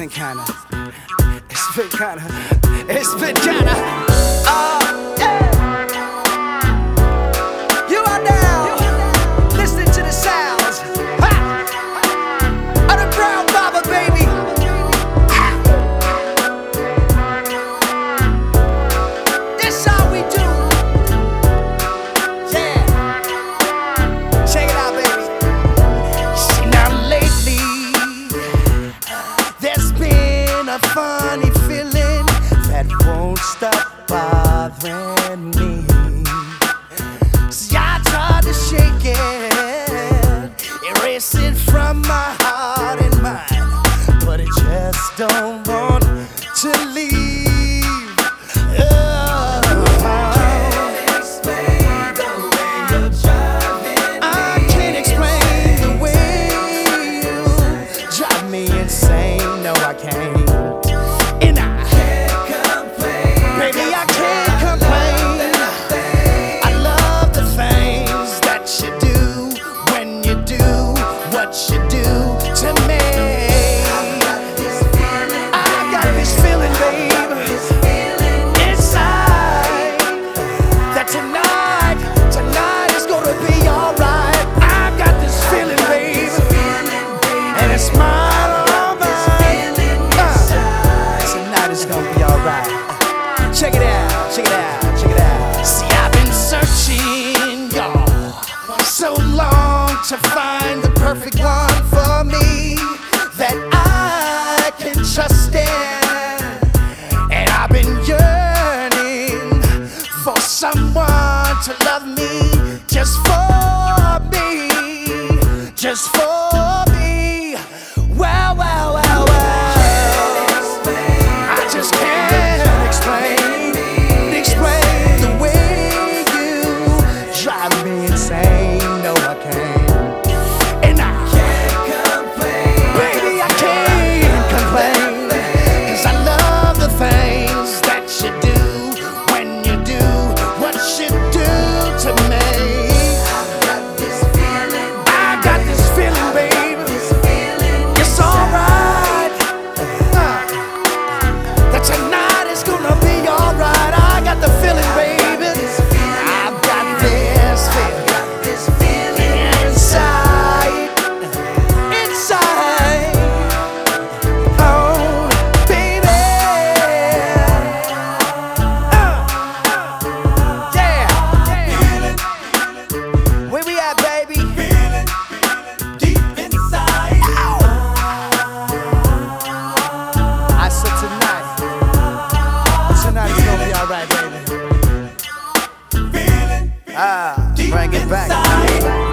You are now listening to the sounds of the Brown Baba, baby. This how we do. Yeah. Check it out, baby. See, now lately there's been a funny feeling that won't stop bothering me. See, I tried to shake it, erase it from my heart and mind, but it just don't want to leave. I can't explain the way you drive me insane. No, I can't. And I can't complain. Baby, I can't complain. I love the things that you do when you do what you do to me. I got this feeling, babe, inside, that tonight is gonna be alright. I got this feeling, babe, and it's mine, all mine. Tonight is gonna be alright. Check it out, check it out, check it out. See, I've been searching, y'all, so long to find the perfect one for me that I can trust in. And I've been yearning for someone to love me, just for me, just for me. Wow, wow, wow, wow. I just can't explain the way you drive me insane. No, I can't. And I can't complain. Baby, I can't complain. 'Cause I love the things that you do when you do what you do to me. I got this feeling, baby. It's alright. That tonight is gonna be alright. I got the feeling, baby. I've got this feeling inside. Oh, baby. Yeah. Where we at, baby? Deep inside. I said tonight is gonna be alright, baby. Feeling Bring it back. inside.